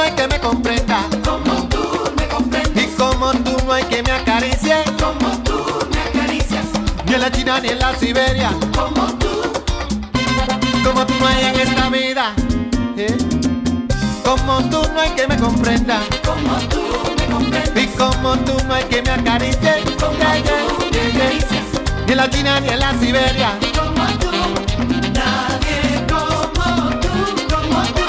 hay que me comprenda, como tú me comprendes. y como tú no hay que me acaricie, Como tú me acaricias. ni en la China ni en la Siberia, Como tú no hay en esta vida, ¿eh? Como tú no hay que me comprenda, me comprendes. y como tú no hay que me acaricie, Como yeah, tú me yeah, yeah. acaricias. Ni en la China ni en la Siberia, Como tú, nadie como tú, como tú.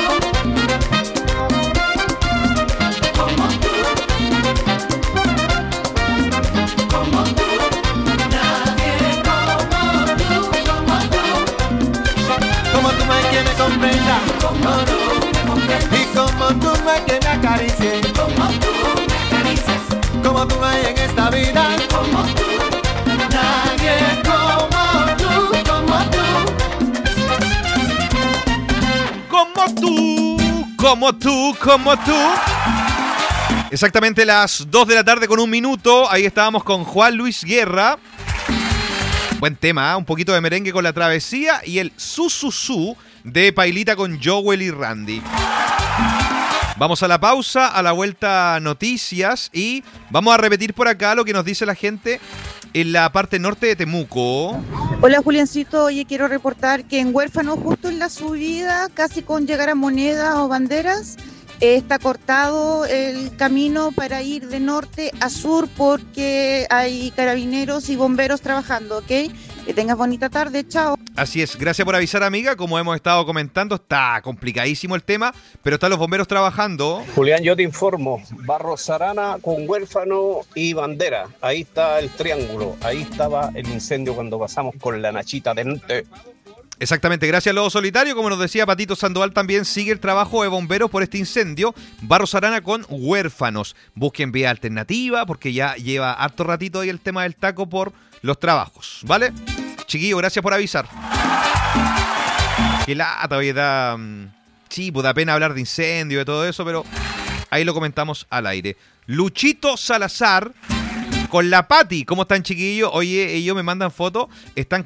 Como tú, como tú. Nadie como tú, como tú. como tú no hay que me comprenda, Como tú me comprendes. y como tú no hay que me acaricie, Como tú me acaricias. como tú no hay en esta vida, Como tú, nadie como tú, como tú. Como tú. Exactamente las 2 de la tarde con 1 minuto. Ahí estábamos con Juan Luis Guerra. Buen tema, ¿eh? Un poquito de merengue con La Travesía y el Su de Pailita con Joel y Randy. Vamos a la pausa, a la vuelta noticias y vamos a repetir por acá lo que nos dice la gente en la parte norte de Temuco. Hola Juliancito, oye, quiero reportar que en Huérfano, justo en la subida, casi con llegar a Moneda o Banderas, está cortado el camino para ir de norte a sur porque hay carabineros y bomberos trabajando, ¿ok? Que tengas bonita tarde, chao. Así es, gracias por avisar, amiga. Como hemos estado comentando, está complicadísimo el tema, pero están los bomberos trabajando. Julián, yo te informo, Barros Arana con Huérfano y Bandera, ahí está el triángulo, ahí estaba el incendio cuando pasamos con la Nachita de norte. Exactamente, gracias Lobo Solitario. Como nos decía Patito Sandoval, también sigue el trabajo de bomberos por este incendio. Barros Arana con Huérfanos. Busquen vía alternativa porque ya lleva harto ratito ahí el tema del taco por los trabajos, ¿vale? Chiquillo, gracias por avisar. Qué lata, oye, da... Sí, pues da pena hablar de incendio y de todo eso, pero ahí lo comentamos al aire. Luchito Salazar con la Pati. ¿Cómo están, chiquillos? Oye, ellos me mandan fotos. Están